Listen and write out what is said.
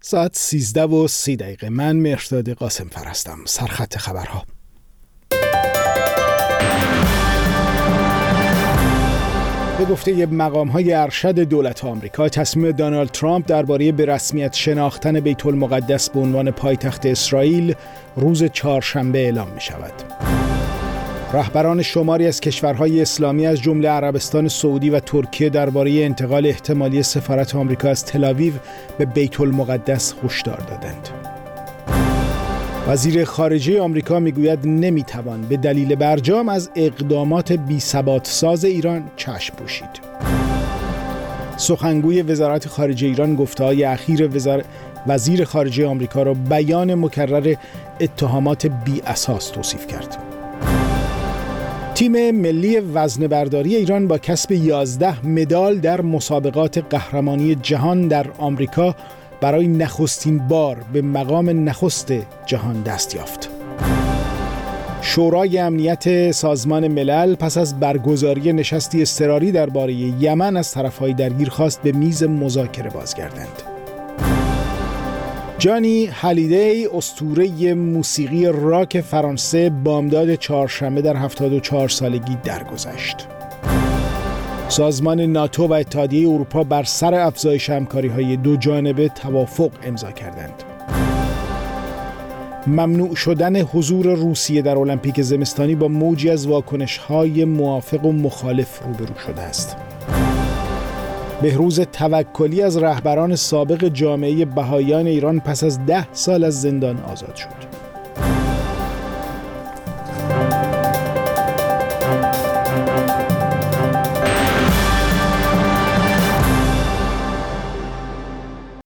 ساعت 13:30. من مهرداد قاسمفر هستم. سرخط خبرها. به گفته مقام‌های ارشد دولت آمریکا، تصمیم دونالد ترامپ درباره به رسمیت شناختن بیت المقدس به عنوان پایتخت اسرائیل روز چهارشنبه اعلام می‌شود. رهبران شماری از کشورهای اسلامی از جمله عربستان سعودی و ترکیه درباره انتقال احتمالی سفارت آمریکا از تل‌آویو به بیت المقدس هشدار دادند. وزیر خارجه آمریکا میگوید نمیتوان به دلیل برجام از اقدامات بی‌ثبات‌ساز ایران چشم پوشید. سخنگوی وزارت خارجه ایران گفته‌های اخیر وزیر خارجه آمریکا را بیان مکرر اتهامات بی‌اساس توصیف کرد. تیم ملی وزنه‌برداری ایران با کسب 11 مدال در مسابقات قهرمانی جهان در آمریکا برای نخستین بار به مقام نخست جهان دست یافت. شورای امنیت سازمان ملل پس از برگزاری نشستی اضطراری درباره یمن از طرف‌های درگیر خواست به میز مذاکره بازگردند. جانی هالیدی، اسطوره موسیقی راک فرانسه، بامداد چهارشنبه در 74 سالگی درگذشت. سازمان ناتو و اتحادیه اروپا بر سر افزایش همکاری‌های دو جانبه توافق امضا کردند. ممنوع شدن حضور روسیه در المپیک زمستانی با موجی از واکنش‌های موافق و مخالف روبرو شده است. بهروز توکلی از رهبران سابق جامعه بهائیان ایران پس از 10 سال از زندان آزاد شد.